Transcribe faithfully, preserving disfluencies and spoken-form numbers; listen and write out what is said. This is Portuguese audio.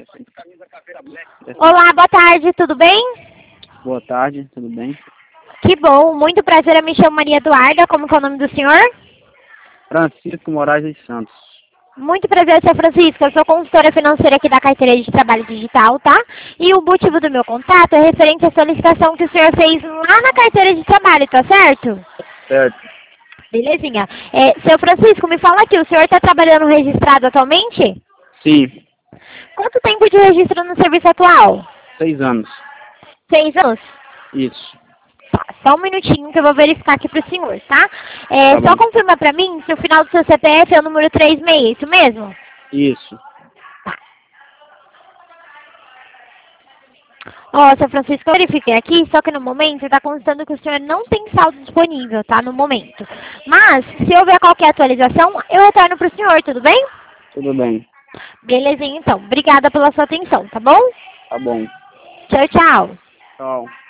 Olá, boa tarde, tudo bem? Boa tarde, tudo bem? Que bom, muito prazer, eu me chamo Maria Eduarda, como que é o nome do senhor? Francisco Moraes dos Santos. Muito prazer, seu Francisco, eu sou consultora financeira aqui da carteira de trabalho digital, tá? E o motivo do meu contato é referente à solicitação que o senhor fez lá na carteira de trabalho, tá certo? Certo. Belezinha. É, seu Francisco, me fala aqui, o senhor está trabalhando registrado atualmente? Sim, Quanto tempo de registro no serviço atual? seis anos. Seis anos? Isso. Tá, só um minutinho que eu vou verificar aqui pro senhor, tá? É, Tá só bom. confirma pra mim se o final do seu C P F é o número trinta e seis, isso mesmo? Isso. Ó, seu Francisco, eu verifiquei aqui, só que no momento está constando que o senhor não tem saldo disponível, tá? No momento. Mas, se houver qualquer atualização, eu retorno pro senhor, tudo bem? Tudo bem. Belezinha, então. Obrigada pela sua atenção, tá bom? Tá bom. Tchau, tchau. Tchau.